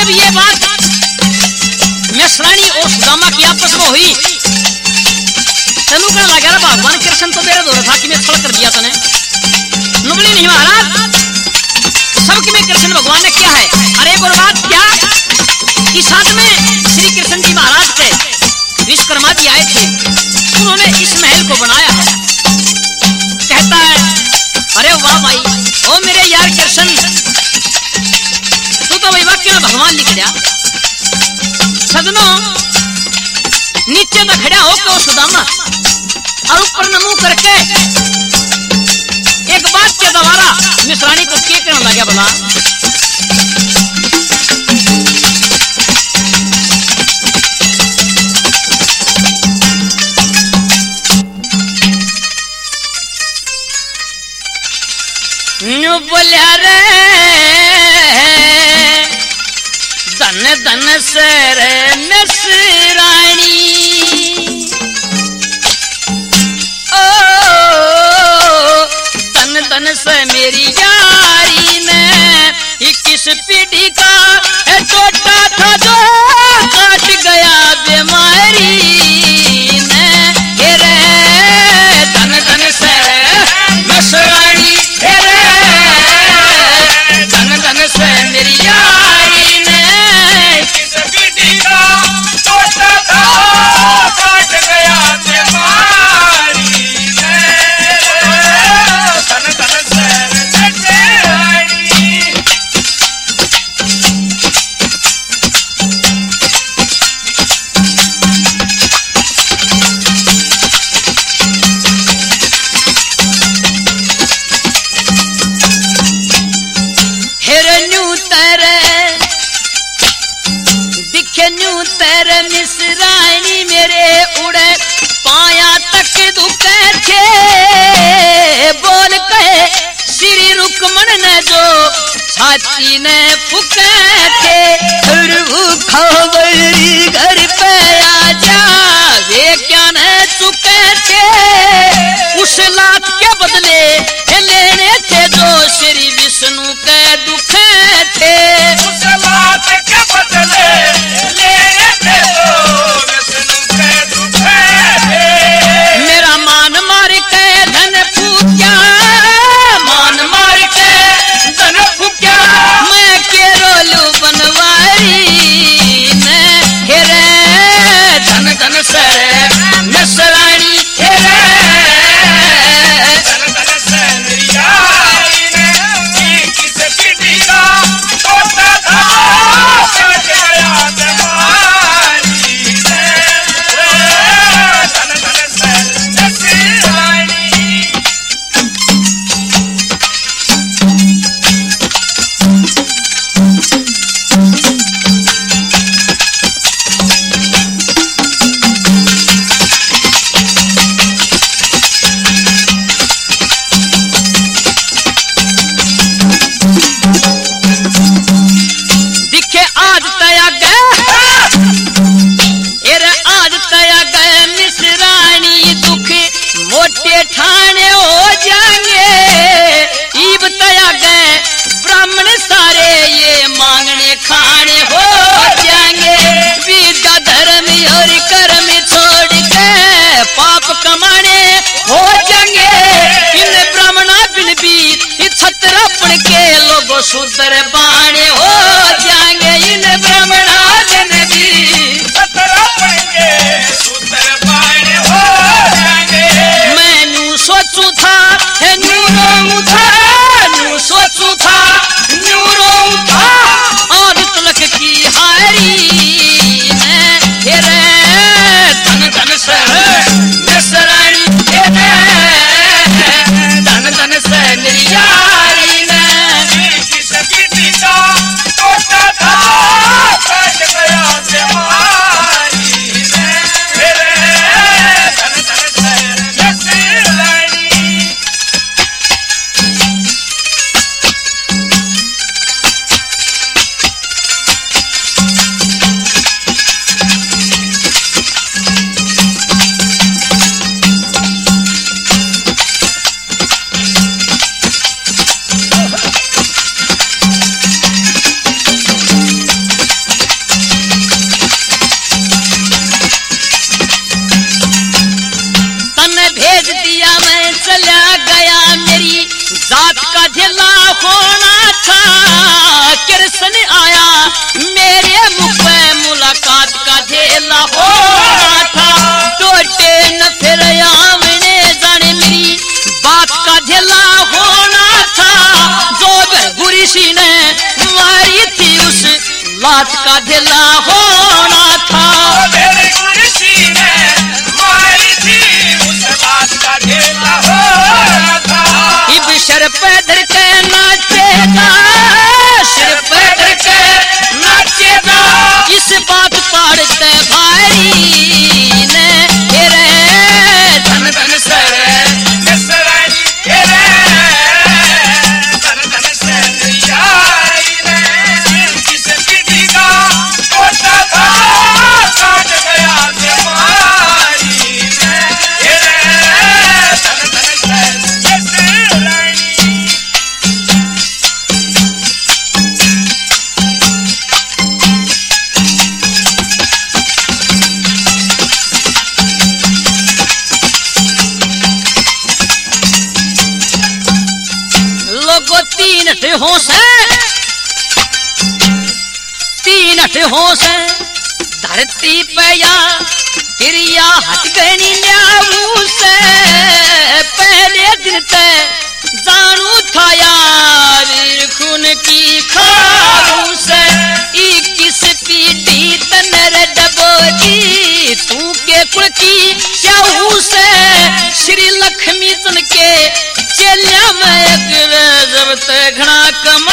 जब ये बात मेसरानी और सुदामा की आपस में हुई, तेनू कहने लगा भगवान कृष्ण तो मेरे दौर था कि मैं छल कर दिया तने। नुबली नहीं महाराज, सबके में कृष्ण भगवान ने किया है। अरे एक और बात क्या कि साथ में श्री कृष्ण जी महाराज थे, विश्वकर्मा जी आए थे, उन्होंने इस महल को बनाया है। कहता है अरे वाह भाई, ओ मेरे यार कृष्ण, तू तो भाई वाक्य में भगवान लिख दिया। सदनों नीचे तो खड़ा होकर सुदामा और ऊपर नमो करके एक बात के द्वारा मिश्राणी को क्या कहने लगा बोला, न्यू बोलिया रे धन धन से रे मिश्राणी, धन से मेरी यारी ने 21 पीढ़ी का टोटा था जो काट गया बीमारी ने। रे धन धन से मिश्राणी, धन धन से मेरी यारी ने 21 पीढ़ी का टोटा था काट गया बीमारी ने। मिश्राणी मेरे उड़े पाया तक दुखे थे, बोल कहे श्री रुक्मण ने जो छाती ने फुके थे। खबरी घर पे आ जा, वे क्या न चुके थे, उस लात के बदले लेने थे जो श्री विष्णु के दुखे थे। उस लात के बदले लेने थे जो विष्णु के दुखे थे। मेरा मान मार के धन फूक्या, मान मार के धन फूक्या, मैं के रोलू बनवारी ने। हेरे धन धन से मिश्राणी, धन धन से मेरी यारी ने 21 पीढ़ी का टोटा था काट गया बीमारी ने। धन धन से मिश्राणी। दिखे आज तया गए, एरे आज तया गए मिश्राणी, दुख मोटे ठाणे हो जाएंगे। ईब तया गए ब्राह्मण सारे, ये मांगने खाने हो जाएंगे। विद्या धर्म और कर्म छोड़ के पाप कमाने हो जाएंगे। इन ब्राह्मणा बिन भी छत्रपण के लोगों सुधर बाणे हो जाएंगे। इन ब्राह्मणा बिन भी छत्रपण के सुधर बाणे हो जाएंगे। मैं सोचू था न्यू रोऊं था, न्यू सोचू था न्यू रोऊं था, और तिलक की हारी ने। हेरे धन धन से मिश्राणी, धन धन से मेरी यारी ने 21 पीढ़ी का था कृष्ण आया मेरे मुख पे मुलाकात का धेला होना था टोटे न फिर आमने जाने मेरी बात का धेला होना था जो गुरिशी ने मारी थी उस लात का धेला होना था गुरिशी ने मारी थी उस लात का धेला होना था इब सर पे धर के नाचेगा सिर पे धर के नाचेगा इस बात पाड़ते भाई ने तेरे धन धन सर नसरानी तेरे धन धन सर यारी ने जिस विधि का कोटा था काट गया बीमारी ने तेरे धन धन सर नसरानी तीन होश है धरती पे या क्रिया हट गई न्याऊ से पहले दिन ते जानू था यार खून की खाऊ से 21 पीटी तनर डबोजी तू के कुल की चाहू से श्री लक्ष्मी चंद के चलिया में एक जब ते घना कम